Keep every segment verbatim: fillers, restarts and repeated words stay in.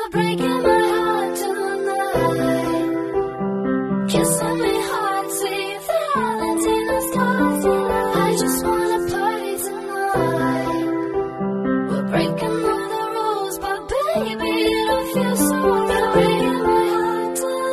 You're breaking my heart tonight. Kissing me hard, sweet Valentina's cards. I just wanna party tonight. We're breaking all the rules, but baby, it don't feel so right. You're breaking my heart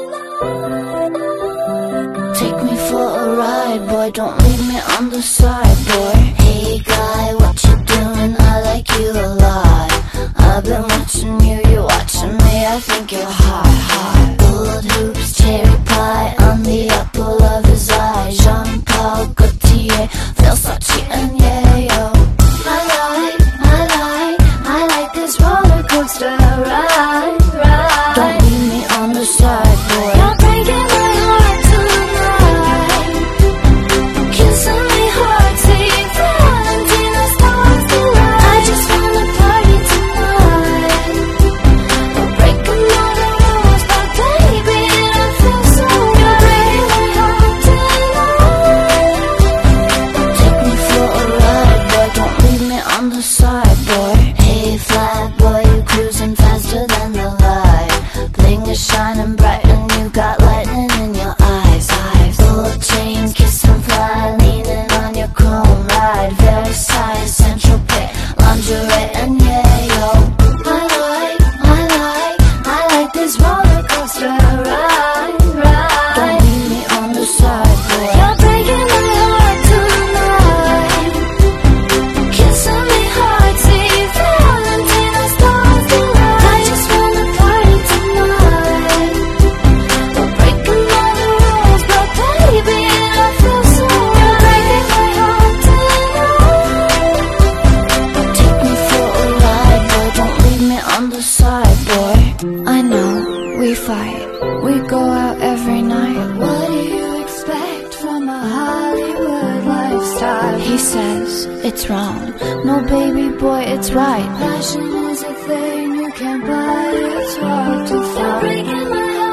tonight. Take me for a ride, boy, don't leave me on the side, boy. Hey guy, what you doing? I like you a lot. I've been watching you, you're watching me, I think you're hot, hot. Gold hoops, cherry pie, on the apple of his eye. Jean-Paul Gaultier, Versace and Yayo. I like, I like, I like this roller coaster ride, ride. Don't leave me on the side, boy. You're breaking my heart tonight. Kissing me hard, sweet Valentina's cards tonight. I just wanna party tonight. We're breaking all the rules, but baby, it don't feel so right. You're breaking my heart tonight. Take me for a ride, boy, don't leave me on the side, boy. Hey flat boy, you cruising faster than the light. Bling is shining bright and you got lightning in your eyes, eyes. Gold chain, kiss and fly, leaning on your chrome ride. Versailles, Central Pay, lingerie and yayo. I like, I like, I like this roller coaster ride, ride. Don't leave me on the side, boy. You're breaking my heart tonight. Kissing me hard, sweet Valentina's cards tonight. I just wanna party tonight. We're breaking all the rules, but baby, it don't feel so right. You're breaking my heart tonight. Take me for a ride, boy, don't leave me on the side, boy. I know, we fight, we go out every night. What do you expect from a Hollywood lifestyle? He says, it's wrong. No, baby boy, it's right. Passion is a thing you can't buy. It's hard to find. You're breaking my heart.